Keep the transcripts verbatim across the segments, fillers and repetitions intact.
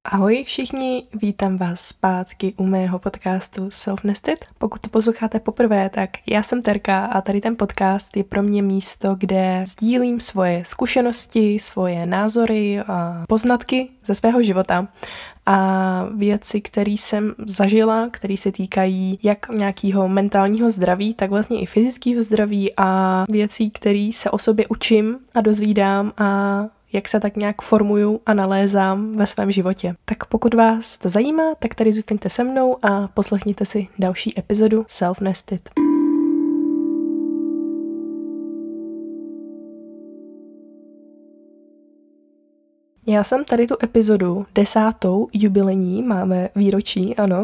Ahoj všichni, vítám vás zpátky u mého podcastu Self Nested. Pokud to posloucháte poprvé, tak já jsem Terka a tady ten podcast je pro mě místo, kde sdílím svoje zkušenosti, svoje názory a poznatky ze svého života a věci, které jsem zažila, které se týkají jak nějakého mentálního zdraví, tak vlastně i fyzického zdraví a věcí, které se o sobě učím a dozvídám a jak se tak nějak formuju a nalézám ve svém životě. Tak pokud vás to zajímá, tak tady zůstaňte se mnou a poslechněte si další epizodu Self Nested. Já jsem tady tu epizodu desátou jubilejní, máme výročí, ano.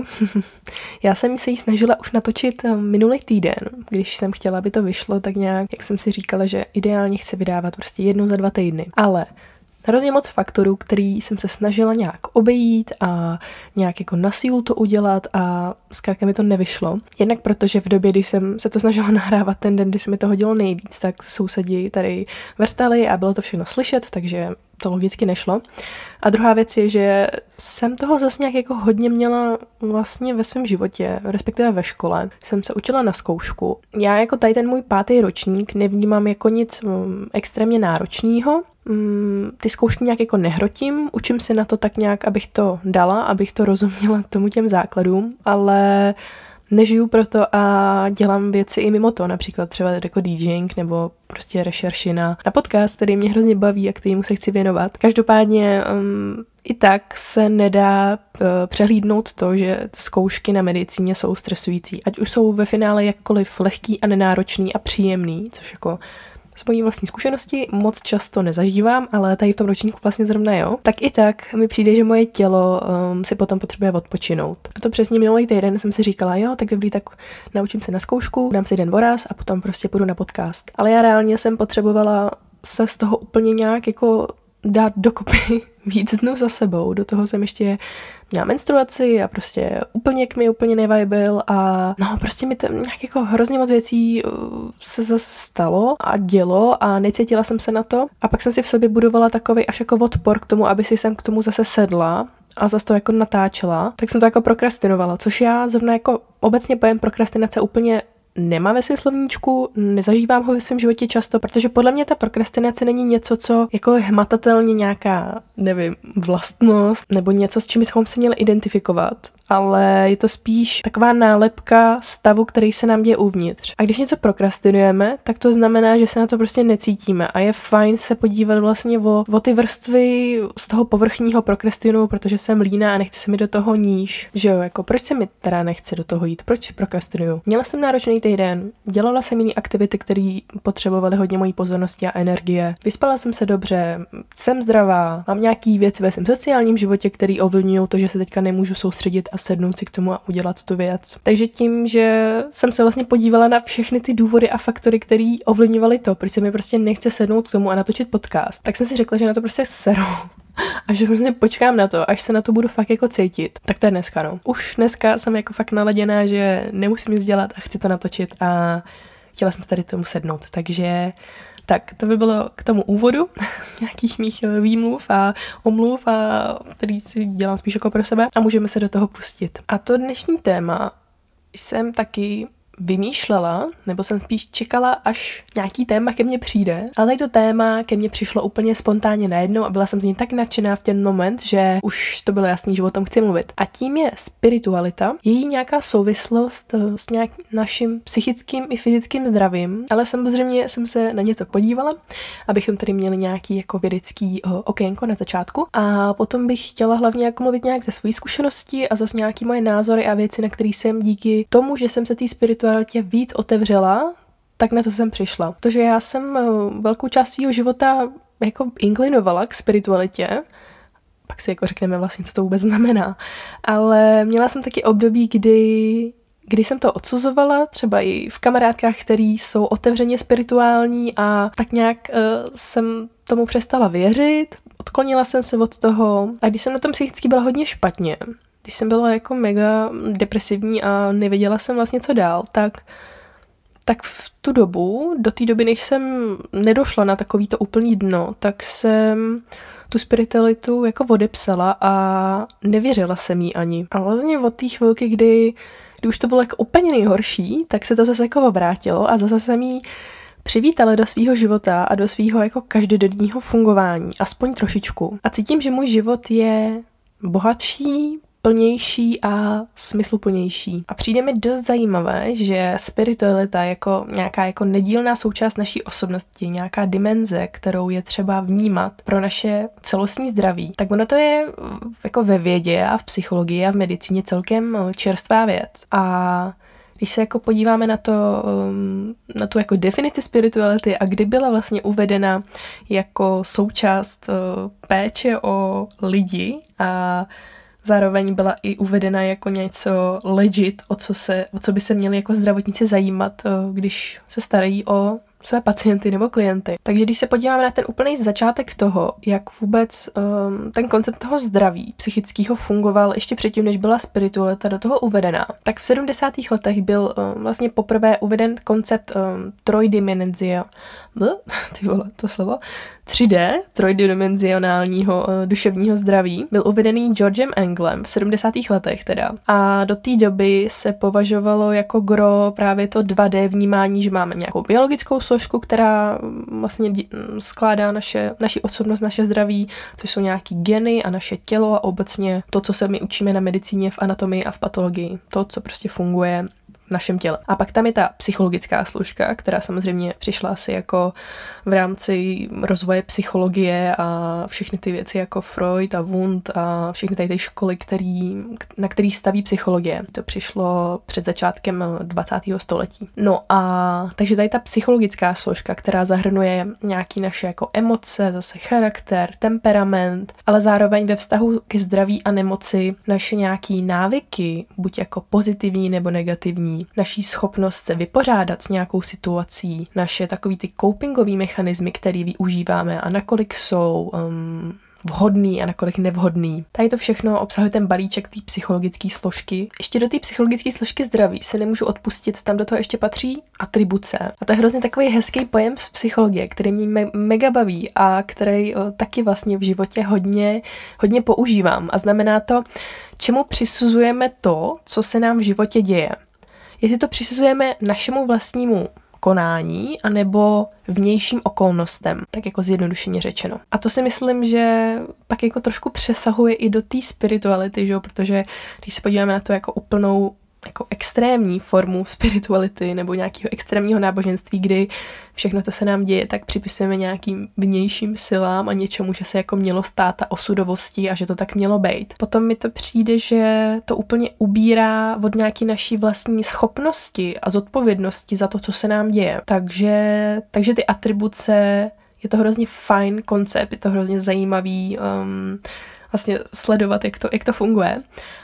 Já jsem se ji snažila už natočit minulý týden, když jsem chtěla, aby to vyšlo, tak nějak, jak jsem si říkala, že ideálně chci vydávat prostě jednou za dva týdny. Ale hrozně moc faktorů, který jsem se snažila nějak obejít a nějak jako na sílu to udělat a zkrátka mi to nevyšlo. Jednak protože v době, kdy jsem se to snažila nahrávat ten den, kdy se mi to hodilo nejvíc, tak sousedi tady vrtali a bylo to všechno slyšet, takže to logicky nešlo. A druhá věc je, že jsem toho zase nějak jako hodně měla vlastně ve svém životě, respektive ve škole. Jsem se učila na zkoušku. Já jako tady ten můj pátý ročník nevnímám jako nic um, extrémně náročného. Um, ty zkoušky nějak jako nehrotím, učím se na to tak nějak, abych to dala, abych to rozuměla tomu těm základům, ale nežiju proto a dělám věci i mimo to, například třeba jako DJing nebo prostě rešerši na, na podcast, který mě hrozně baví a kterému se chci věnovat. Každopádně um, i tak se nedá uh, přehlídnout to, že zkoušky na medicíně jsou stresující. Ať už jsou ve finále jakkoliv lehký a nenáročný a příjemný, což jako z mojí vlastní zkušenosti moc často nezažívám, ale tady v tom ročníku vlastně zrovna jo, tak i tak mi přijde, že moje tělo um, si potom potřebuje odpočinout. A to přesně minulý týden jsem si říkala, jo, tak dobrý, tak naučím se na zkoušku, dám si den voraz a potom prostě půjdu na podcast. Ale já reálně jsem potřebovala se z toho úplně nějak jako dát dokopy víc dnů za sebou. Do toho jsem ještě měla menstruaci a prostě úplně k mi úplně nevibil a no prostě mi to nějak jako hrozně moc věcí se zase stalo a dělo a necítila jsem se na to a pak jsem si v sobě budovala takový až jako odpor k tomu, aby si jsem k tomu zase sedla a zase to jako natáčela, tak jsem to jako prokrastinovala, což já zrovna jako obecně pojem prokrastinace úplně nemám ve svém slovníčku, nezažívám ho ve svém životě často, protože podle mě ta prokrastinace není něco, co jako je hmatatelně nějaká, nevím, vlastnost nebo něco, s čím bychom se měli identifikovat, ale je to spíš taková nálepka stavu, který se nám děje uvnitř. A když něco prokrastinujeme, tak to znamená, že se na to prostě necítíme a je fajn se podívat vlastně o, o ty vrstvy z toho povrchního prokrastinuju, protože jsem líná a nechci se mi do toho níž, že jo, jako proč se mi teda nechce do toho jít, proč prokrastinuju. Měla jsem náročný týden, dělala jsem jiné aktivity, které potřebovaly hodně mojí pozornosti a energie. Vyspala jsem se dobře, jsem zdravá, mám nějaký věci ve svém sociálním životě, které ovlivňují to, že se teďka nemůžu soustředit a sednout si k tomu a udělat tu věc. Takže tím, že jsem se vlastně podívala na všechny ty důvody a faktory, které ovlivňovaly to, proč se mi prostě nechce sednout k tomu a natočit podcast, tak jsem si řekla, že na to prostě seru. A že prostě počkám na to, až se na to budu fakt jako cítit. Tak to je dneska, no. Už dneska jsem jako fakt naladěná, že nemusím nic dělat a chci to natočit a chtěla jsem se tady tomu sednout. Takže tak, to by bylo k tomu úvodu nějakých mých výmluv a omluv, a který si dělám spíš jako pro sebe a můžeme se do toho pustit. A to dnešní téma jsem taky vymýšlela, nebo jsem spíš čekala, až nějaký téma ke mně přijde. Ale tady to téma ke mně přišlo úplně spontánně najednou a byla jsem z ní tak nadšená v ten moment, že už to bylo jasný, že o tom chci mluvit. A tím je spiritualita, její nějaká souvislost s nějak naším psychickým i fyzickým zdravím, ale samozřejmě jsem se na něco podívala, abychom tady měli nějaký jako vědecký okénko na začátku a potom bych chtěla hlavně jako mluvit nějak ze své zkušenosti a zase nějaký moje názory a věci, na které jsem díky tomu, že jsem se té spiritualitě víc otevřela, tak na to jsem přišla. Protože já jsem velkou část svého života jako inklinovala k spiritualitě, pak si jako řekneme vlastně, co to vůbec znamená, ale měla jsem taky období, kdy, kdy jsem to odsuzovala, třeba i v kamarádkách, který jsou otevřeně spirituální a tak nějak uh, jsem tomu přestala věřit, odklonila jsem se od toho a když jsem na tom psychicky byla hodně špatně, když jsem byla jako mega depresivní a nevěděla jsem vlastně co dál, tak, tak v tu dobu, do té doby, než jsem nedošla na takovýto úplný dno, tak jsem tu spiritualitu jako odepsala a nevěřila jsem jí ani. A vlastně od té chvilky, kdy, kdy už to bylo jako úplně nejhorší, tak se to zase jako obrátilo a zase jsem jí přivítala do svýho života a do svýho jako každodenního fungování, aspoň trošičku. A cítím, že můj život je bohatší, plnější a smysluplnější. A přijde mi dost zajímavé, že spiritualita jako nějaká jako nedílná součást naší osobnosti, nějaká dimenze, kterou je třeba vnímat pro naše celostní zdraví, tak ono to je jako ve vědě a v psychologii a v medicíně celkem čerstvá věc. A když se jako podíváme na to, na tu jako definici spirituality a kdy byla vlastně uvedena jako součást péče o lidi a zároveň byla i uvedena jako něco legit, o co, se, o co by se měli jako zdravotníci zajímat, když se starají o své pacienty nebo klienty. Takže když se podíváme na ten úplný začátek toho, jak vůbec um, ten koncept toho zdraví psychického fungoval ještě předtím, než byla spiritualita do toho uvedená, tak v sedmdesátých letech byl um, vlastně poprvé uveden koncept um, trojdimenzia, ty vole, to slovo, tři dé, trojdimenzionálního uh, duševního zdraví, byl uvedený Georgem Englem v sedmdesátých letech teda. A do té doby se považovalo jako gro právě to dva dé vnímání, že máme nějakou biologickou složku, která vlastně skládá naše, naši osobnost, naše zdraví, což jsou nějaký geny a naše tělo a obecně to, co se my učíme na medicíně, v anatomii a v patologii. To, co prostě funguje v našem těle. A pak tam je ta psychologická složka, která samozřejmě přišla asi jako v rámci rozvoje psychologie a všechny ty věci jako Freud a Wundt a všechny tady ty školy, který, na kterých staví psychologie. To přišlo před začátkem dvacátého století. No a takže tady ta psychologická složka, která zahrnuje nějaký naše jako emoce, zase charakter, temperament, ale zároveň ve vztahu ke zdraví a nemoci naše nějaký návyky, buď jako pozitivní nebo negativní, naší schopnost se vypořádat s nějakou situací, naše takový ty copingový mechanismy, který využíváme a nakolik jsou um, vhodný a nakolik nevhodný. Tady to všechno obsahuje ten balíček té psychologické složky. Ještě do té psychologické složky zdraví se nemůžu odpustit, tam do toho ještě patří atribuce. A to je hrozně takový hezký pojem z psychologie, který mě me- mega baví a který o, taky vlastně v životě hodně, hodně používám. A znamená to, čemu přisuzujeme to, co se nám v životě děje. Jestli to přisuzujeme našemu vlastnímu konání anebo vnějším okolnostem, tak jako zjednodušeně řečeno. A to si myslím, že pak jako trošku přesahuje i do té spirituality, že jo? Protože když se podíváme na to jako úplnou jako extrémní formu spirituality nebo nějakého extrémního náboženství, kdy všechno to se nám děje, tak připisujeme nějakým vnějším silám a něčemu, že se jako mělo stát a osudovosti a že to tak mělo být. Potom mi to přijde, že to úplně ubírá od nějaký naší vlastní schopnosti a zodpovědnosti za to, co se nám děje. Takže, takže ty atribuce, je to hrozně fajn koncept, je to hrozně zajímavý um, vlastně sledovat, jak to, jak to funguje.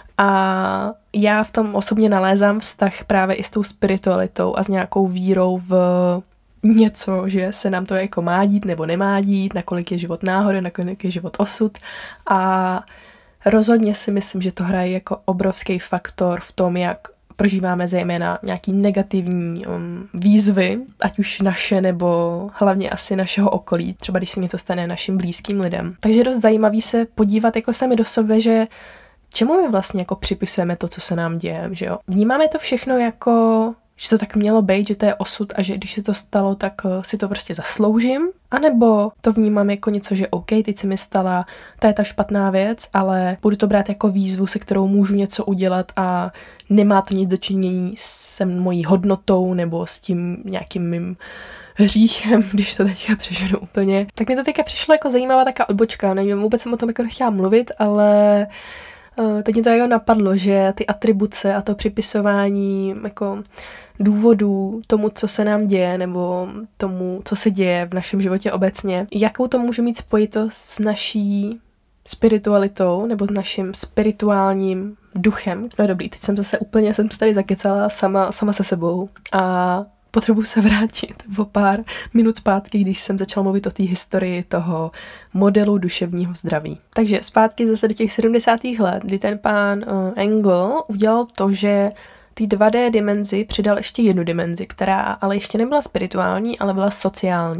A já v tom osobně nalézám vztah právě i s tou spiritualitou a s nějakou vírou v něco, že se nám to jako má dít nebo nemá dít, nakolik je život náhoda, nakolik je život osud. A rozhodně si myslím, že to hraje jako obrovský faktor v tom, jak prožíváme zejména nějaký negativní um, výzvy, ať už naše nebo hlavně asi našeho okolí, třeba když se něco stane našim blízkým lidem. Takže je dost zajímavý se podívat jako sami do sebe, že čemu my vlastně jako připisujeme to, co se nám děje, že jo? Vnímáme to všechno jako, že to tak mělo být, že to je osud a že když se to stalo, tak si to prostě zasloužím? A nebo to vnímám jako něco, že OK, teď se mi stala, to je ta špatná věc, ale budu to brát jako výzvu, se kterou můžu něco udělat a nemá to nic dočinění s mojí hodnotou nebo s tím nějakým mým hříchem, když to teďka přeženu úplně. Tak mi to teďka přišlo jako zajímavá taká odbočka, nevím, vůbec jsem o tom jako nechtěla mluvit, ale teď mě to jako napadlo, že ty atribuce a to připisování jako důvodů tomu, co se nám děje, nebo tomu, co se děje v našem životě obecně, jakou to může mít spojitost s naší spiritualitou nebo s naším spirituálním duchem. No dobrý, teď jsem zase úplně, jsem to tady zakecala sama, sama se sebou a potřebuji se vrátit o pár minut zpátky, když jsem začala mluvit o té historii toho modelu duševního zdraví. Takže zpátky zase do těch sedmdesátých let, kdy ten pán uh, Engel udělal to, že ty dva dé dimenzi přidal ještě jednu dimenzi, která ale ještě nebyla spirituální, ale byla sociální.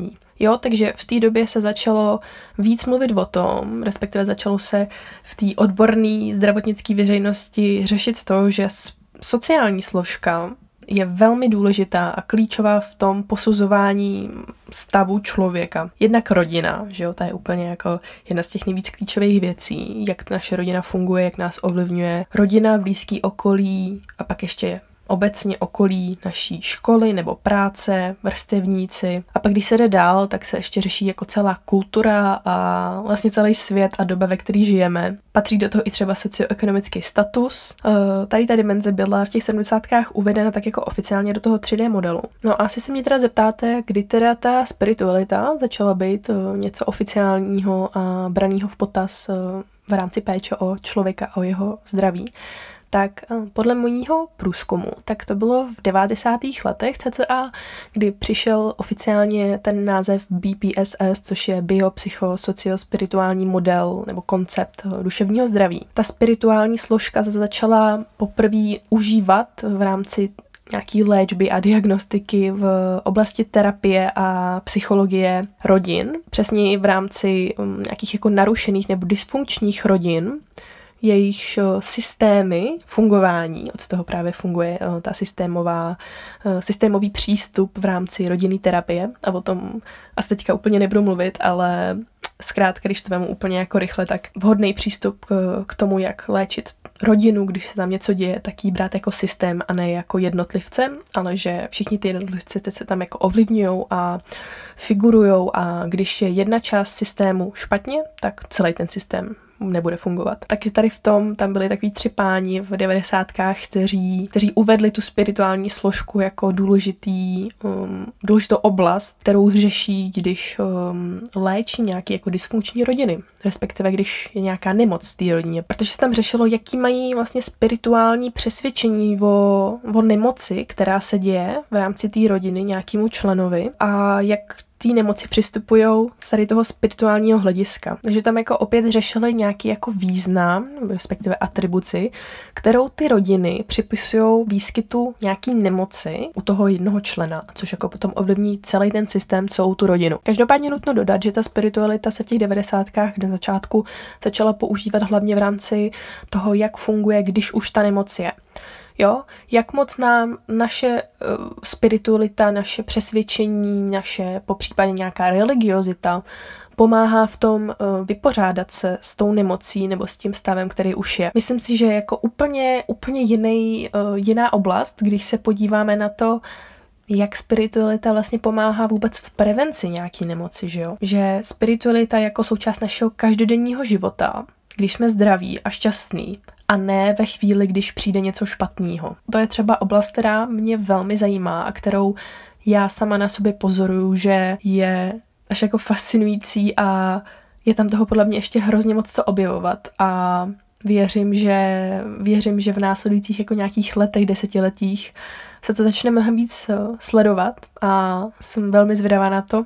Jo, takže v té době se začalo víc mluvit o tom, respektive začalo se v té odborné zdravotnické veřejnosti řešit to, že sociální složka je velmi důležitá a klíčová v tom posuzování stavu člověka. Jednak rodina, že jo, ta je úplně jako jedna z těch nejvíc klíčových věcí, jak naše rodina funguje, jak nás ovlivňuje. Rodina, blízký okolí a pak ještě obecně okolí naší školy nebo práce, vrstevníci. A pak když se jde dál, tak se ještě řeší jako celá kultura a vlastně celý svět a doba, ve který žijeme. Patří do toho i třeba socioekonomický status. Tady ta dimenze byla v těch sedmdesátkách uvedena tak jako oficiálně do toho tři dé modelu. No a asi se mě teda zeptáte, kdy teda ta spiritualita začala být něco oficiálního a braného v potaz v rámci péče o člověka, o jeho zdraví. Tak podle mojího průzkumu, tak to bylo v devadesátých letech cca, kdy přišel oficiálně ten název B P S S, což je biopsychosociospirituální model nebo koncept duševního zdraví. Ta spirituální složka začala poprvé užívat v rámci nějaký léčby a diagnostiky v oblasti terapie a psychologie rodin, přesně v rámci nějakých jako narušených nebo dysfunkčních rodin, jejich systémy fungování, od toho právě funguje ta systémová, systémový přístup v rámci rodinné terapie a o tom asi teďka úplně nebudu mluvit, ale zkrátka, když to vemu úplně jako rychle, tak vhodný přístup k, k tomu, jak léčit rodinu, když se tam něco děje, tak ji brát jako systém a ne jako jednotlivce, ale že všichni ty jednotlivci teď se tam jako ovlivňujou a figurujou a když je jedna část systému špatně, tak celý ten systém nebude fungovat. Takže tady v tom tam byli takový tři páni v devadesátkách, kteří, kteří uvedli tu spirituální složku jako důležitý, um, důležitou oblast, kterou řeší, když um, léčí nějaké jako dysfunkční rodiny, respektive když je nějaká nemoc v té rodině. Protože se tam řešilo, jaký mají vlastně spirituální přesvědčení o, o nemoci, která se děje v rámci té rodiny nějakému členovi a jak té nemoci přistupujou z tady toho spirituálního hlediska. Takže tam jako opět řešili nějaký jako význam, respektive atribuci, kterou ty rodiny připisují výskytu nějaký nemoci u toho jednoho člena, což jako potom ovlivní celý ten systém, celou tu rodinu. Každopádně nutno dodat, že ta spiritualita se v těch devadesátkách na začátku začala používat hlavně v rámci toho, jak funguje, když už ta nemoc je. Jo, jak moc nám naše uh, spiritualita, naše přesvědčení, naše popřípadně nějaká religiozita pomáhá v tom uh, vypořádat se s tou nemocí nebo s tím stavem, který už je. Myslím si, že jako úplně, úplně jiný, uh, jiná oblast, když se podíváme na to, jak spiritualita vlastně pomáhá vůbec v prevenci nějaký nemoci, že jo? Že spiritualita jako součást našeho každodenního života, když jsme zdraví a šťastní, a ne ve chvíli, když přijde něco špatného. To je třeba oblast, která mě velmi zajímá a kterou já sama na sobě pozoruju, že je až jako fascinující a je tam toho podle mě ještě hrozně moc co objevovat a věřím, že, věřím, že v následujících jako nějakých letech, desetiletích se to začne mnohem víc sledovat a jsem velmi zvědavá na to,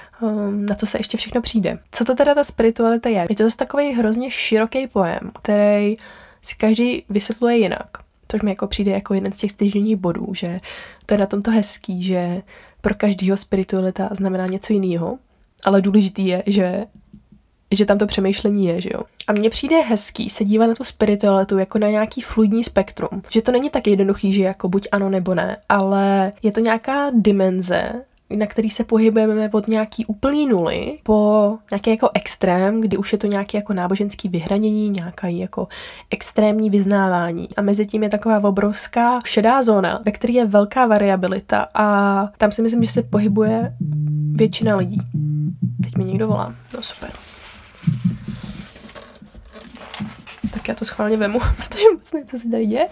na co se ještě všechno přijde. Co to teda ta spiritualita je? Je to zase takový hrozně široký pojem, který si každý vysvětluje jinak. Což mi jako přijde jako jeden z těch stěžejních bodů, že to je na tomto hezký, že pro každýho spiritualita znamená něco jiného, ale důležitý je, že, že tam to přemýšlení je, že jo. A mně přijde hezký se dívat na tu spiritualitu jako na nějaký fluidní spektrum. Že to není tak jednoduchý, že jako buď ano nebo ne, ale je to nějaká dimenze, na který se pohybujeme od nějaký úplný nuly po nějaký jako extrém, kdy už je to nějaké jako náboženský vyhranění, nějaké jako extrémní vyznávání. A mezi tím je taková obrovská šedá zóna, ve které je velká variabilita a tam si myslím, že se pohybuje většina lidí. Teď mi někdo volá. No super. Tak já to schválně vemu, protože moc nevím, co se tady děje.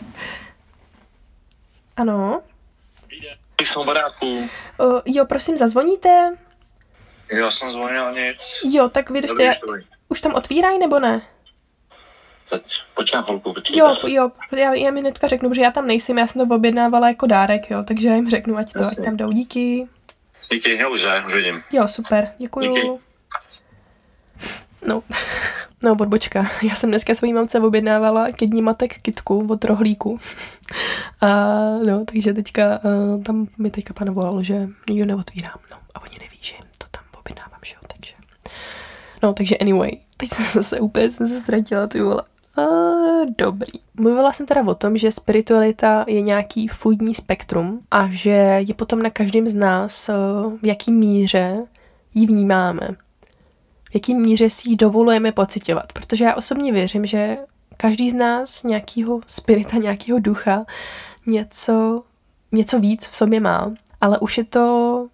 Ano. Jsem v baráku. Uh, jo, prosím, zazvoníte? Já jsem zvonil nic. Jo, tak vydržte, já... už tam otvírají nebo ne? Teď, počkám holku, počkejte. Jo, jo, já, já mi hnedka řeknu, protože já tam nejsem, já jsem to objednávala jako dárek, jo, takže já jim řeknu, ať to, ať tam jdou, díky. Díky, já už, já už vidím. Jo, super, děkuju. Díky. No, no, odbočka. Já jsem dneska svojí mamce objednávala ke dní matek kytku od rohlíku. A no, takže teďka uh, tam mi teďka pan volal, že nikdo neotvírá. No, a oni neví, že jim to tam objednávám. No, takže anyway, teď jsem se zase úplně jsem se ztratila, ty vole. A, dobrý. Mluvila jsem teda o tom, že spiritualita je nějaký fluidní spektrum a že je potom na každém z nás, v jaký míře ji vnímáme. V jaký míře si ji dovolujeme pociťovat. Protože já osobně věřím, že každý z nás nějakýho spirita, nějakýho ducha něco, něco víc v sobě má. Ale už je to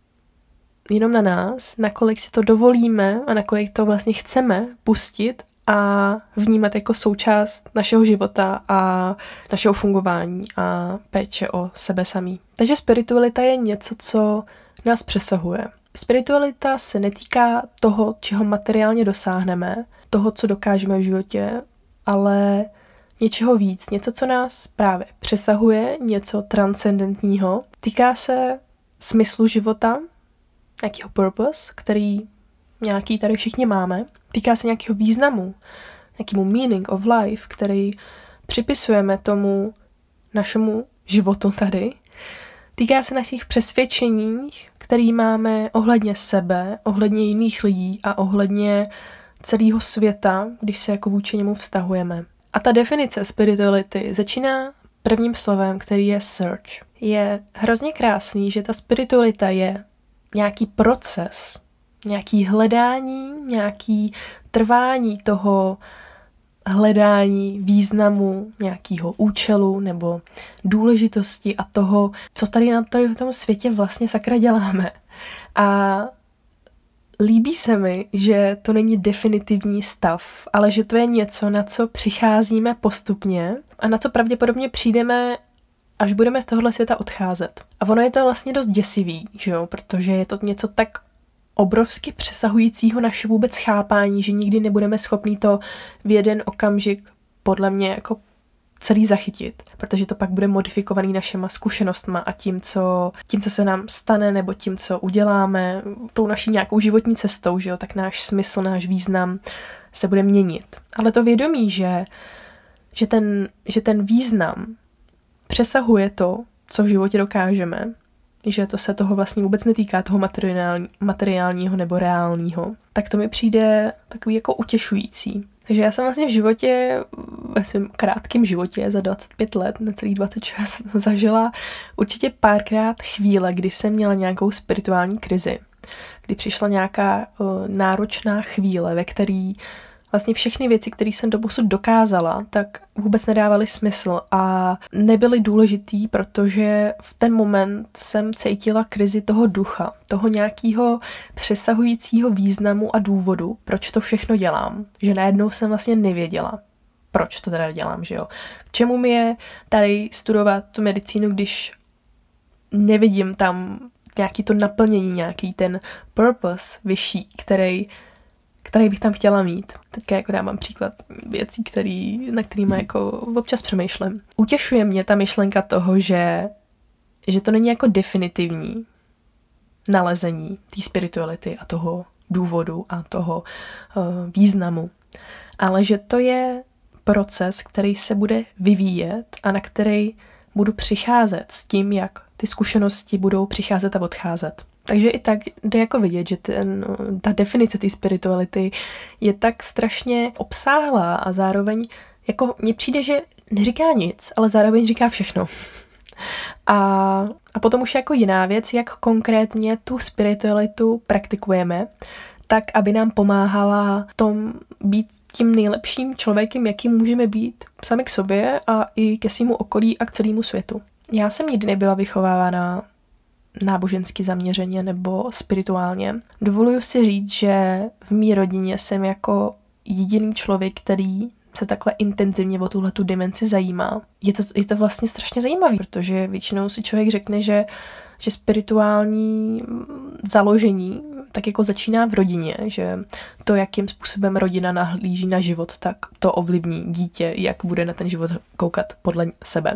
jenom na nás, nakolik si to dovolíme a nakolik to vlastně chceme pustit a vnímat jako součást našeho života a našeho fungování a péče o sebe samý. Takže spiritualita je něco, co nás přesahuje. Spiritualita se netýká toho, čeho materiálně dosáhneme, toho, co dokážeme v životě, ale něčeho víc, něco, co nás právě přesahuje, něco transcendentního. Týká se smyslu života, nějakého purpose, který nějaký tady všichni máme. Týká se nějakého významu, nějakému meaning of life, který připisujeme tomu našemu životu tady. Týká se našich přesvědčení, který máme ohledně sebe, ohledně jiných lidí a ohledně celého světa, když se jako vůči němu vztahujeme. A ta definice spirituality začíná prvním slovem, který je search. Je hrozně krásný, že ta spiritualita je nějaký proces, nějaký hledání, nějaký trvání toho hledání významu, nějakého účelu nebo důležitosti a toho, co tady na tady v tom světě vlastně sakra děláme. A líbí se mi, že to není definitivní stav, ale že to je něco, na co přicházíme postupně a na co pravděpodobně přijdeme, až budeme z tohohle světa odcházet. A ono je to vlastně dost děsivý, že jo? Protože je to něco tak obrovsky přesahujícího naše vůbec chápání, že nikdy nebudeme schopni to v jeden okamžik podle mě jako celý zachytit, protože to pak bude modifikovaný našima zkušenostma a tím, co, tím, co se nám stane, nebo tím, co uděláme, tou naší nějakou životní cestou, že jo, tak náš smysl, náš význam se bude měnit. Ale to vědomí, že, že, ten, že ten význam přesahuje to, co v životě dokážeme, že to se toho vlastně vůbec netýká, toho materiální, materiálního nebo reálního, tak to mi přijde takový jako utěšující. Takže já jsem vlastně v životě, ve svém krátkém životě za dvacet pět let, necelých dvacet šest, zažila určitě párkrát chvíle, kdy jsem měla nějakou spirituální krizi. Kdy přišla nějaká uh, náročná chvíle, ve který vlastně všechny věci, které jsem doposud dokázala, tak vůbec nedávaly smysl a nebyly důležitý, protože v ten moment jsem cítila krizi toho ducha, toho nějakého přesahujícího významu a důvodu, proč to všechno dělám. Že najednou jsem vlastně nevěděla, proč to teda dělám, že jo. K čemu mi je tady studovat tu medicínu, když nevidím tam nějaký to naplnění, nějaký ten purpose vyšší, který který bych tam chtěla mít. Teďka jako dávám příklad věcí, který, na kterými jako občas přemýšlím. Utěšuje mě ta myšlenka toho, že, že to není jako definitivní nalezení té spirituality a toho důvodu a toho uh, významu, ale že to je proces, který se bude vyvíjet a na který budu přicházet s tím, jak ty zkušenosti budou přicházet a odcházet. Takže i tak jde jako vidět, že ten, ta definice té spirituality je tak strašně obsáhlá a zároveň jako mně přijde, že neříká nic, ale zároveň říká všechno. A, a potom už jako jiná věc, jak konkrétně tu spiritualitu praktikujeme, tak aby nám pomáhala tom být tím nejlepším člověkem, jakým můžeme být sami k sobě a i ke svému okolí a k celému světu. Já jsem nikdy nebyla vychovávána nábožensky zaměřeně nebo spirituálně. Dovoluji si říct, že v mý rodině jsem jako jediný člověk, který se takhle intenzivně o tuhletu dimenzi zajímá. Je to, je to vlastně strašně zajímavé, protože většinou si člověk řekne, že, že spirituální založení tak jako začíná v rodině, že to, jakým způsobem rodina nahlíží na život, tak to ovlivní dítě, jak bude na ten život koukat podle sebe.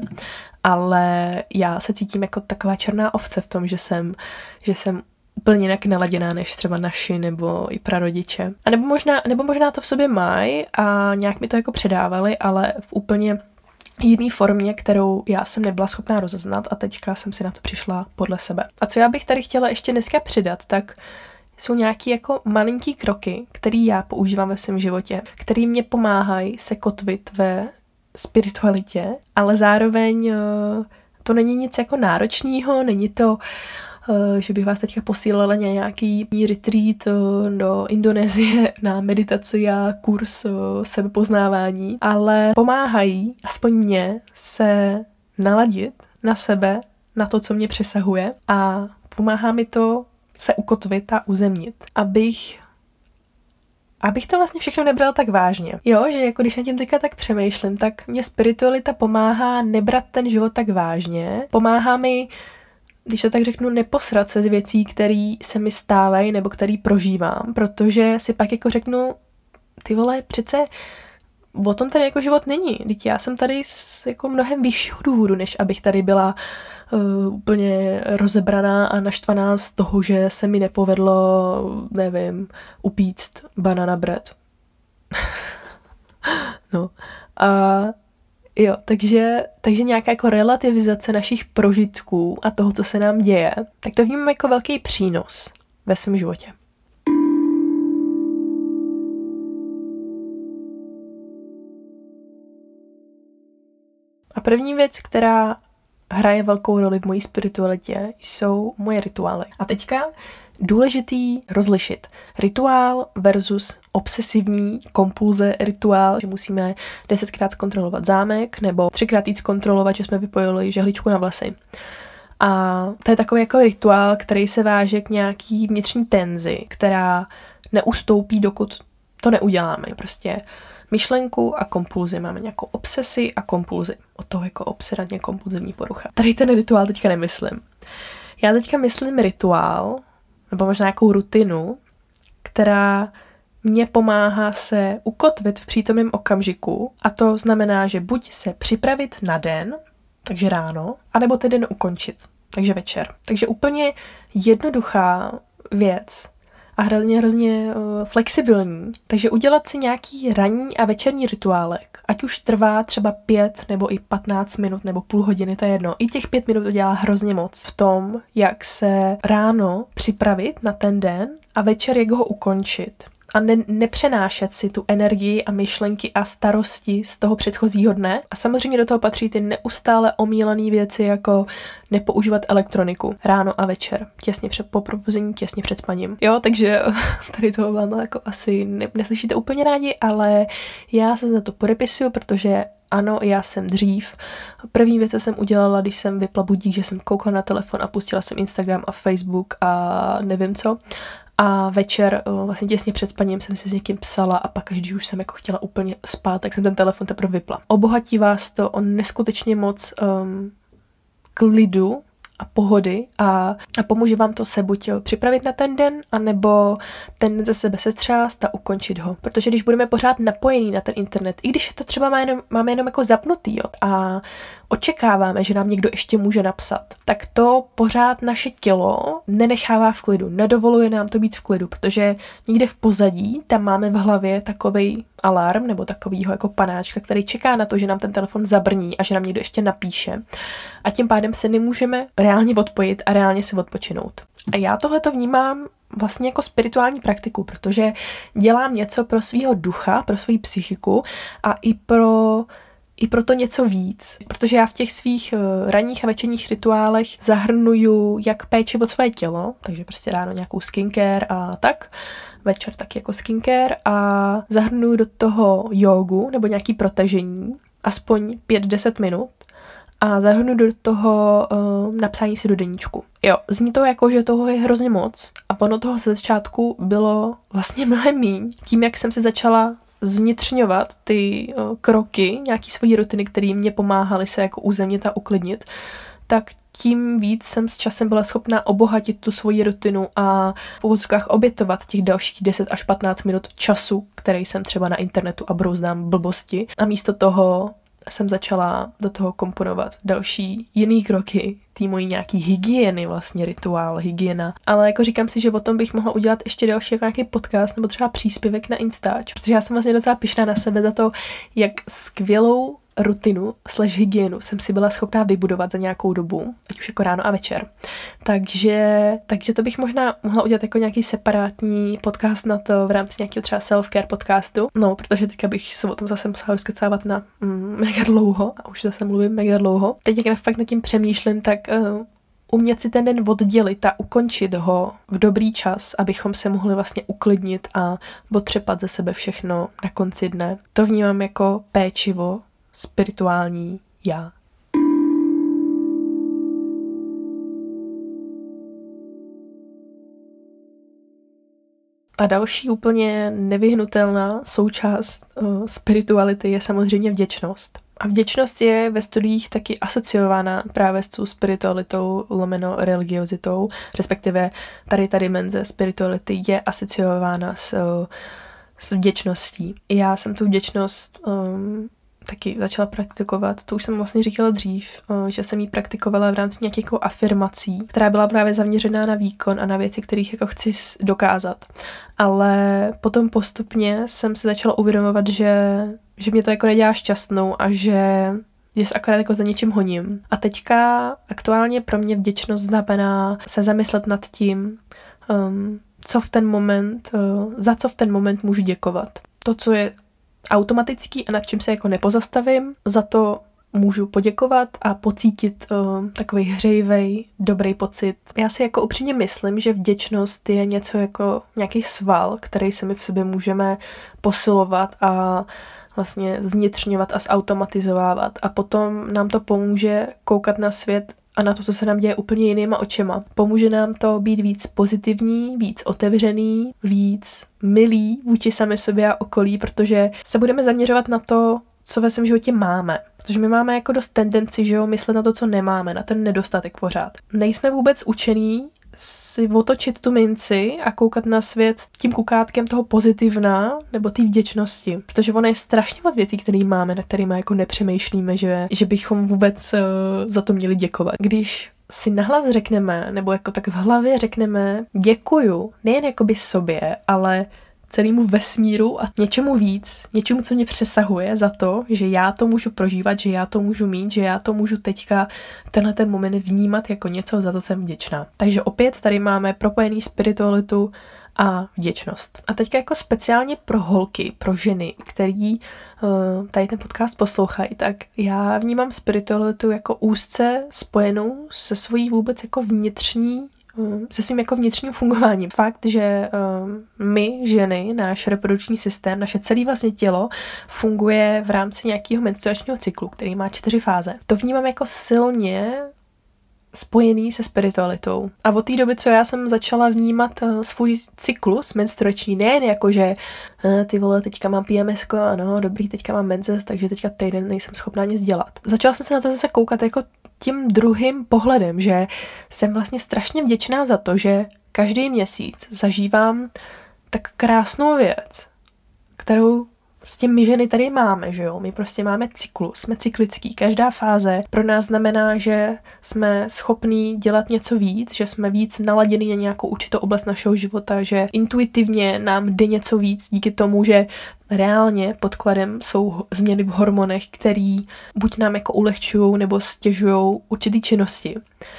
Ale já se cítím jako taková černá ovce v tom, že jsem, že jsem úplně jinak naladěná než třeba naši nebo i prarodiče. A nebo možná, nebo možná to v sobě mají a nějak mi to jako předávali, ale v úplně jiný formě, kterou já jsem nebyla schopná rozeznat a teďka jsem si na to přišla podle sebe. A co já bych tady chtěla ještě dneska přidat, tak jsou nějaký jako malinký kroky, který já používám ve svém životě, který mě pomáhají se kotvit ve spiritualitě, ale zároveň to není nic jako náročného, není to, že bych vás teďka posílala nějaký retreat do Indonésie na meditaci a kurz sebepoznávání, ale pomáhají, aspoň mě, se naladit na sebe, na to, co mě přesahuje a pomáhá mi to se ukotvit a uzemnit, abych abych to vlastně všechno nebral tak vážně. Jo, že jako když na tím teďka tak přemýšlím, tak mě spiritualita pomáhá nebrat ten život tak vážně, pomáhá mi, když to tak řeknu, neposrat se z věcí, které se mi stávají nebo které prožívám, protože si pak jako řeknu, ty vole, přece o tom tady jako život není. Vždyť já jsem tady z jako mnohem vyššího důvodu, než abych tady byla uh, úplně rozebraná a naštvaná z toho, že se mi nepovedlo, nevím, upíct banana bread. no. A jo, takže, takže nějaká jako relativizace našich prožitků a toho, co se nám děje, tak to vnímám jako velký přínos ve svém životě. A první věc, která hraje velkou roli v mojí spiritualitě, jsou moje rituály. A teďka důležitý rozlišit rituál versus obsesivní kompulze rituál, že musíme desetkrát zkontrolovat zámek nebo třikrát jít zkontrolovat, že jsme vypojili žehličku na vlasy. A to je takový jako rituál, který se váže k nějaký vnitřní tenzi, která neustoupí, dokud to neuděláme. Prostě myšlenku a kompulzi. Máme nějakou obsesi a kompulzi. Od toho jako obsedantně kompulzivní porucha. Tady ten rituál teďka nemyslím. Já teďka myslím rituál, nebo možná nějakou rutinu, která mě pomáhá se ukotvit v přítomném okamžiku, a to znamená, že buď se připravit na den, takže ráno, anebo ten den ukončit, takže večer. Takže úplně jednoduchá věc a hrozně, hrozně uh, flexibilní. Takže udělat si nějaký ranní a večerní rituálek, ať už trvá třeba pět nebo i patnáct minut nebo půl hodiny, to je jedno. I těch pět minut to dělá hrozně moc v tom, jak se ráno připravit na ten den a večer jak ho ukončit. A ne, nepřenášet si tu energii a myšlenky a starosti z toho předchozího dne. A samozřejmě do toho patří ty neustále omílané věci, jako nepoužívat elektroniku ráno a večer, těsně před po probuzení, těsně před spaním. Jo, takže tady toho vám jako asi ne, neslyšíte úplně rádi, ale já se za to podepisuju, protože ano, já jsem dřív. První věc, co jsem udělala, když jsem vypla budík, že jsem koukla na telefon a pustila jsem Instagram a Facebook a nevím co. A večer, vlastně těsně před spaním, jsem si s někým psala a pak, když už jsem jako chtěla úplně spát, tak jsem ten telefon teprve vypla. Obohatí vás to o neskutečně moc um, klidu a pohody a, a pomůže vám to se buď připravit na ten den, anebo ten den ze sebe setřást a ukončit ho. Protože když budeme pořád napojení na ten internet, i když to třeba má jenom, máme jenom jako zapnutý jo, a očekáváme, že nám někdo ještě může napsat, tak to pořád naše tělo nenechává v klidu, nedovoluje nám to být v klidu, protože někde v pozadí tam máme v hlavě takovej alarm nebo takovýho jako panáčka, který čeká na to, že nám ten telefon zabrní a že nám někdo ještě napíše a tím pádem se nemůžeme reálně odpojit a reálně si odpočinout. A já tohleto vnímám vlastně jako spirituální praktiku, protože dělám něco pro svýho ducha, pro svou psychiku a i pro I proto něco víc, protože já v těch svých uh, ranních a večerních rituálech zahrnuju jak péči o své tělo, takže prostě ráno nějakou skincare a tak, večer taky jako skincare a zahrnuju do toho jógu nebo nějaký protažení, aspoň pět deset minut a zahrnuju do toho uh, napsání si do deníčku. Jo, zní to jako, že toho je hrozně moc a ono toho ze začátku bylo vlastně mnohem míň. Tím, jak jsem se začala zvnitřňovat ty o, kroky, nějaký svojí rutiny, které mě pomáhaly se jako uzemnit a uklidnit, tak tím víc jsem s časem byla schopná obohatit tu svoji rutinu a v uvozovkách obětovat těch dalších deset až patnáct minut času, který jsem třeba na internetu a brouzdám blbosti. A místo toho jsem začala do toho komponovat další jiný kroky, tý mojí nějaký hygieny, vlastně rituál, hygiena. Ale jako říkám si, že o tom bych mohla udělat ještě další jako nějaký podcast nebo třeba příspěvek na Instač, protože já jsem vlastně docela pyšná na sebe za to, jak skvělou rutinu slash hygienu jsem si byla schopná vybudovat za nějakou dobu, ať už jako ráno a večer. Takže, takže to bych možná mohla udělat jako nějaký separátní podcast na to v rámci nějakého třeba self-care podcastu. No, protože teďka bych se o tom zase musela rozkecávat na mm, mega dlouho a už zase mluvím mega dlouho. Teď jak fakt nad tím přemýšlím, tak uh, umět si ten den oddělit a ukončit ho v dobrý čas, abychom se mohli vlastně uklidnit a otřepat ze sebe všechno na konci dne. To vnímám jako péčivo spirituální já. A další úplně nevyhnutelná součást uh, spirituality je samozřejmě vděčnost. A vděčnost je ve studiích taky asociována právě s tou spiritualitou lomeno religiozitou, respektive tady ta dimenze spirituality je asociována s, s vděčností. Já jsem tu vděčnost um, taky začala praktikovat, to už jsem vlastně říkala dřív, že jsem ji praktikovala v rámci nějakých jako afirmací, která byla právě zaměřená na výkon a na věci, kterých jako chci dokázat. Ale potom postupně jsem se začala uvědomovat, že, že mě to jako nedělá šťastnou a že, že se akorát jako za něčím honím. A teďka aktuálně pro mě vděčnost znamená se zamyslet nad tím, um, co v ten moment, uh, za co v ten moment můžu děkovat. To, co je automatický a nad čím se jako nepozastavím, za to můžu poděkovat a pocítit uh, takový hřejivej, dobrý pocit. Já si jako upřímně myslím, že vděčnost je něco jako nějaký sval, který se my v sobě můžeme posilovat a vlastně znitřňovat a zautomatizovávat. A potom nám to pomůže koukat na svět a na to, co se nám děje úplně jinýma očima. Pomůže nám to být víc pozitivní, víc otevřený, víc milý vůči sami sobě a okolí, protože se budeme zaměřovat na to, co ve svém životě máme. Protože my máme jako dost tendenci, že jo, myslet na to, co nemáme, na ten nedostatek pořád. Nejsme vůbec učení si otočit tu minci a koukat na svět tím kukátkem toho pozitivna nebo té vděčnosti. Protože ono je strašně moc věcí, které máme, na kterými jako nepřemýšlíme, že, že bychom vůbec uh, za to měli děkovat. Když si nahlas řekneme, nebo jako tak v hlavě řekneme děkuju, nejen jakoby sobě, ale celému vesmíru a něčemu víc, něčemu, co mě přesahuje za to, že já to můžu prožívat, že já to můžu mít, že já to můžu teďka tenhle ten moment vnímat jako něco, za to jsem vděčná. Takže opět tady máme propojený spiritualitu a vděčnost. A teďka jako speciálně pro holky, pro ženy, který uh, tady ten podcast poslouchají, tak já vnímám spiritualitu jako úzce spojenou se svojí vůbec jako vnitřní se svým jako vnitřním fungováním. Fakt, že um, my, ženy, náš reprodukční systém, naše celé vlastně tělo funguje v rámci nějakého menstruačního cyklu, který má čtyři fáze. To vnímám jako silně spojený se spiritualitou. A od té doby, co já jsem začala vnímat uh, svůj cyklus menstruační, nejen jako, že uh, ty vole, teďka mám P M S ko, ano, dobrý, teďka mám menzes, takže teďka týden nejsem schopná nic dělat. Začala jsem se na to zase koukat jako tím druhým pohledem, že jsem vlastně strašně vděčná za to, že každý měsíc zažívám tak krásnou věc, kterou prostě my ženy tady máme, že jo? My prostě máme cyklus, jsme cyklický. Každá fáze pro nás znamená, že jsme schopní dělat něco víc, že jsme víc naladěni na nějakou určitou oblast našeho života, že intuitivně nám jde něco víc díky tomu, že reálně podkladem jsou změny v hormonech, který buď nám jako ulehčují nebo stěžují určitý činnosti.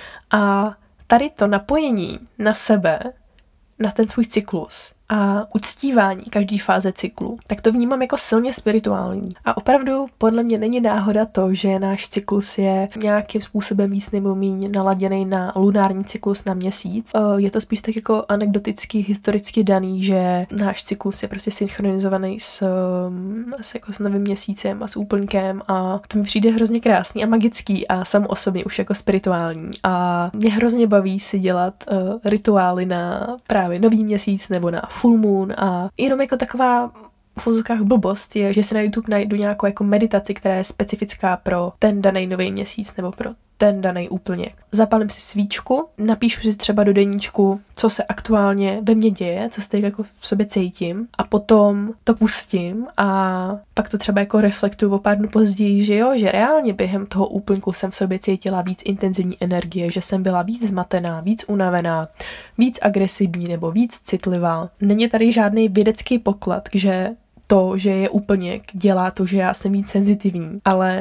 A tady to napojení na sebe, na ten svůj cyklus a uctívání každé fáze cyklu, tak to vnímám jako silně spirituální. A opravdu podle mě není náhoda to, že náš cyklus je nějakým způsobem víc nebo míň naladěný na lunární cyklus na měsíc. Je to spíš tak jako anekdoticky, historicky daný, že náš cyklus je prostě synchronizovaný s, s, jako s novým měsícem a s úplňkem a to mi přijde hrozně krásný a magický a samo o sobě už jako spirituální. A mě hrozně baví si dělat uh, rituály na právě nový měsíc nebo na full moon a jenom jako taková v uvozovkách blbost je, že se na YouTube najdu nějakou jako meditaci, která je specifická pro ten daný nový měsíc nebo pro ten daný úplněk. Zapalím si svíčku, napíšu si třeba do deníčku, co se aktuálně ve mně děje, co se teď jako v sobě cítím a potom to pustím a pak to třeba jako reflektuju o pár dnů později, že jo, že reálně během toho úplňku jsem v sobě cítila víc intenzivní energie, že jsem byla víc zmatená, víc unavená, víc agresivní nebo víc citlivá. Není tady žádný vědecký poklad, že to, že je úplněk, dělá to, že já jsem víc senzitivní, ale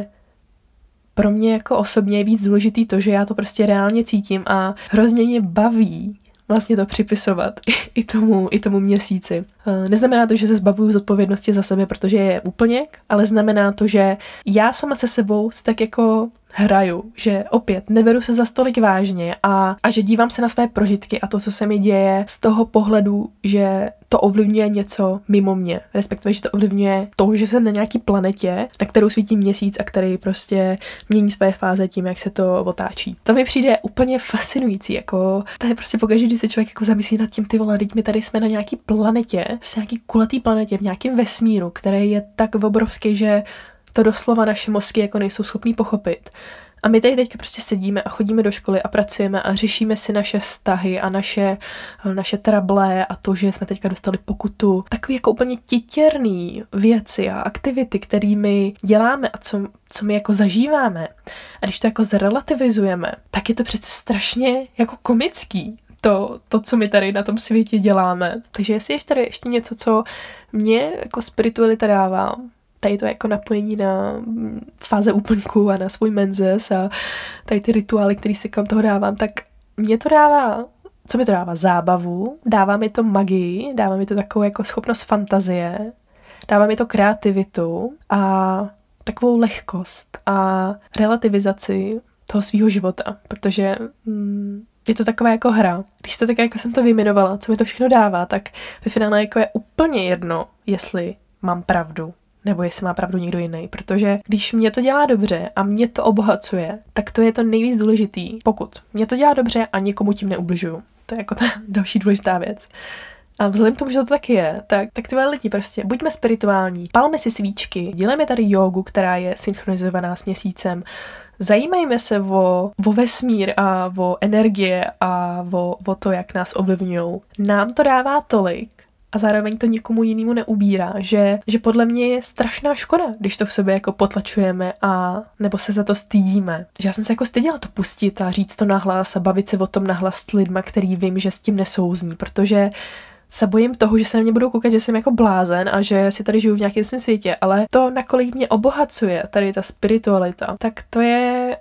pro mě jako osobně je víc důležitý to, že já to prostě reálně cítím a hrozně mě baví vlastně to připisovat i tomu, i tomu měsíci. Neznamená to, že se zbavuju zodpovědnosti za sebe, protože je úplněk, ale znamená to, že já sama se sebou si tak jako hraju, že opět neberu se za stolik vážně a, a že dívám se na své prožitky a to, co se mi děje z toho pohledu, že to ovlivňuje něco mimo mě. Respektive, že to ovlivňuje to, že jsem na nějaký planetě, na kterou svítí měsíc a který prostě mění své fáze tím, jak se to otáčí. To mi přijde úplně fascinující, jako to je prostě pokaždé, když se člověk jako zamyslí nad tím, ty vole, teď my tady jsme na nějaký planetě, prostě nějaký kulatý planetě, v nějakém vesmíru, který je tak obrovský, že to doslova naše mozky jako nejsou schopný pochopit. A my tady teďka prostě sedíme a chodíme do školy a pracujeme a řešíme si naše vztahy a naše, naše trable a to, že jsme teďka dostali pokutu. Takový jako úplně titěrný věci a aktivity, kterými děláme a co, co my jako zažíváme. A když to jako zrelativizujeme, tak je to přece strašně jako komický. To, to, co my tady na tom světě děláme. Takže jestli je tady ještě něco, co mě jako spiritualita dává, tady to jako napojení na fáze úplňku a na svůj menzes a tady ty rituály, který si kam toho dávám, tak mě to dává, co mi to dává? Zábavu, dává mi to magii, dává mi to takovou jako schopnost fantazie, dává mi to kreativitu a takovou lehkost a relativizaci toho svýho života, protože mm, je to taková jako hra. Když to tak jako jsem to vyjmenovala, co mi to všechno dává, tak ve finále jako je úplně jedno, jestli mám pravdu, nebo jestli má pravdu někdo jiný, protože když mě to dělá dobře a mě to obohacuje, tak to je to nejvíc důležitý, pokud mě to dělá dobře a někomu tím neubližuju. To je jako ta další důležitá věc. A vzhledem k tomu, že to taky je, tak, tak tyhle lidi prostě, buďme spirituální, palme si svíčky, dělejme tady jógu, která je synchronizovaná s měsícem, zajímejme se o, o vesmír a o energie a o, o to, jak nás ovlivňují. Nám to dává tolik, a zároveň to nikomu jinému neubírá, že, že podle mě je strašná škoda, když to v sobě jako potlačujeme a nebo se za to stydíme. Že já jsem se jako styděla to pustit a říct to nahlas a bavit se o tom nahlas s lidma, který vím, že s tím nesouzní, protože se bojím toho, že se na mě budou koukat, že jsem jako blázen a že si tady žiju v nějakém svém světě, ale to, nakolik mě obohacuje tady ta spiritualita, tak to je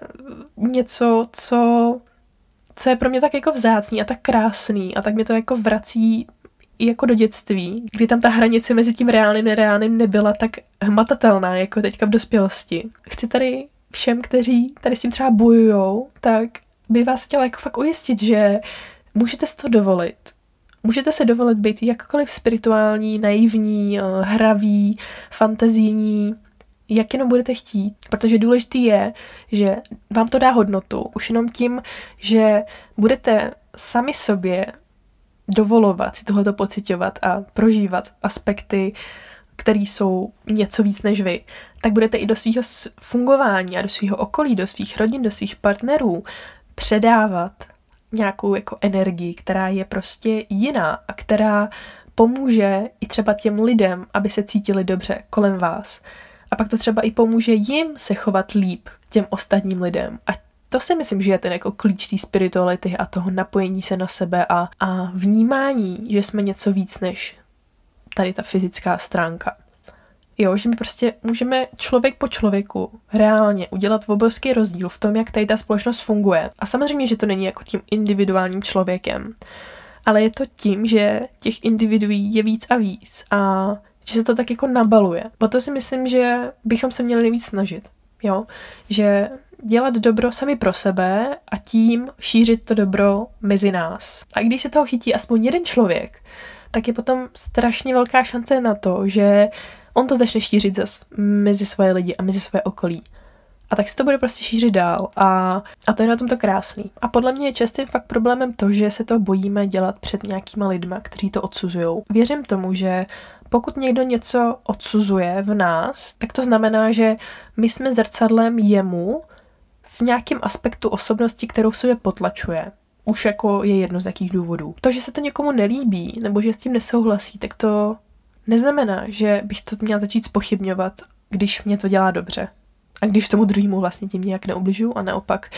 něco, co, co je pro mě tak jako vzácný a tak krásný a tak mě to jako vrací i jako do dětství, kdy tam ta hranice mezi tím reálným a nereálným nebyla tak hmatatelná, jako teďka v dospělosti. Chci tady všem, kteří tady s tím třeba bojujou, tak by vás chtěla jako fakt ujistit, že můžete si to dovolit. Můžete se dovolit být jakkoliv spirituální, naivní, hravý, fantazijní, jak jenom budete chtít. Protože důležitý je, že vám to dá hodnotu. Už jenom tím, že budete sami sobě dovolovat si tohleto pociťovat a prožívat aspekty, které jsou něco víc než vy, tak budete i do svého fungování a do svého okolí, do svých rodin, do svých partnerů předávat nějakou jako energii, která je prostě jiná a která pomůže i třeba těm lidem, aby se cítili dobře kolem vás. A pak to třeba i pomůže jim se chovat líp těm ostatním lidem. A to si myslím, že je ten jako klíč té spirituality a toho napojení se na sebe a, a vnímání, že jsme něco víc než tady ta fyzická stránka. Jo, že my prostě můžeme člověk po člověku reálně udělat obrovský rozdíl v tom, jak tady ta společnost funguje. A samozřejmě, že to není jako tím individuálním člověkem, ale je to tím, že těch individuí je víc a víc a že se to tak jako nabaluje. Proto si myslím, že bychom se měli nejvíc snažit. Jo, že dělat dobro sami pro sebe a tím šířit to dobro mezi nás. A když se toho chytí aspoň jeden člověk, tak je potom strašně velká šance na to, že on to začne šířit zas mezi svoje lidi a mezi své okolí. A tak se to bude prostě šířit dál a, a to je na tom to krásný. A podle mě je častým fakt problémem to, že se to bojíme dělat před nějakýma lidma, kteří to odsuzujou. Věřím tomu, že pokud někdo něco odsuzuje v nás, tak to znamená, že my jsme zrcadlem jemu v nějakém aspektu osobnosti, kterou v sobě potlačuje. Už jako je jedno z jakých důvodů. To, že se to někomu nelíbí, nebo že s tím nesouhlasí, tak to neznamená, že bych to měla začít zpochybňovat, když mě to dělá dobře. A když tomu druhému vlastně tím nějak neubližuju a naopak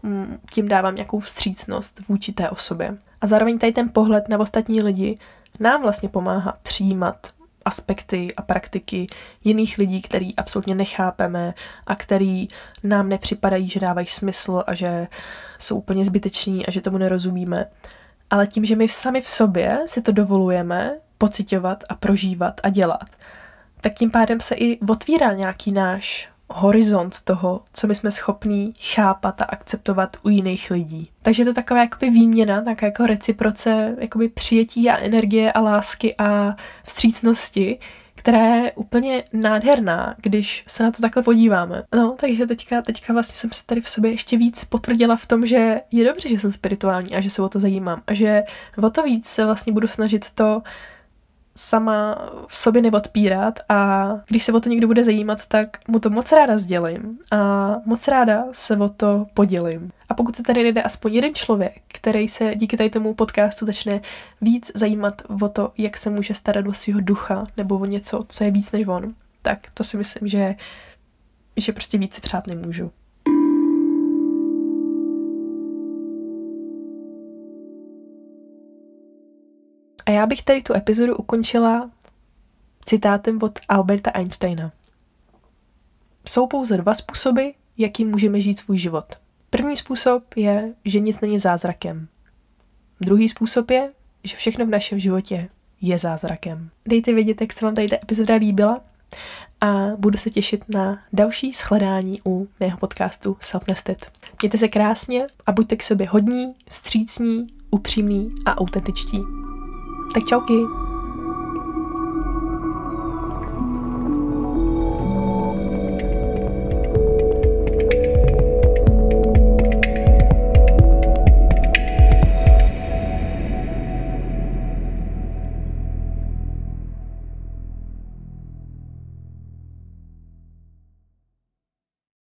tím dávám nějakou vstřícnost vůči té osobě. A zároveň tady ten pohled na ostatní lidi nám vlastně pomáhá přijímat aspekty a praktiky jiných lidí, který absolutně nechápeme a který nám nepřipadají, že dávají smysl a že jsou úplně zbyteční a že tomu nerozumíme. Ale tím, že my sami v sobě si to dovolujeme pociťovat a prožívat a dělat, tak tím pádem se i otvírá nějaký náš horizont toho, co my jsme schopní chápat a akceptovat u jiných lidí. Takže je to taková jakoby výměna, tak jako reciproce, jakoby přijetí a energie a lásky a vstřícnosti, která je úplně nádherná, když se na to takhle podíváme. No, takže teďka, teďka vlastně jsem se tady v sobě ještě víc potvrdila v tom, že je dobře, že jsem spirituální a že se o to zajímám a že o to víc se vlastně budu snažit to sama v sobě neodpírat a když se o to někdo bude zajímat, tak mu to moc ráda sdělím a moc ráda se o to podělím. A pokud se tady najde aspoň jeden člověk, který se díky tady tomu podcastu začne víc zajímat o to, jak se může starat o svého ducha nebo o něco, co je víc než on, tak to si myslím, že, že prostě víc si přát nemůžu. A já bych tady tu epizodu ukončila citátem od Alberta Einsteina. Jsou pouze dva způsoby, jakým můžeme žít svůj život. První způsob je, že nic není zázrakem. Druhý způsob je, že všechno v našem životě je zázrakem. Dejte vědět, jak se vám tady ta epizoda líbila a budu se těšit na další shledání u mého podcastu Self Nested. Mějte se krásně a buďte k sobě hodní, vstřícní, upřímní a autentičtí. Tak čauky!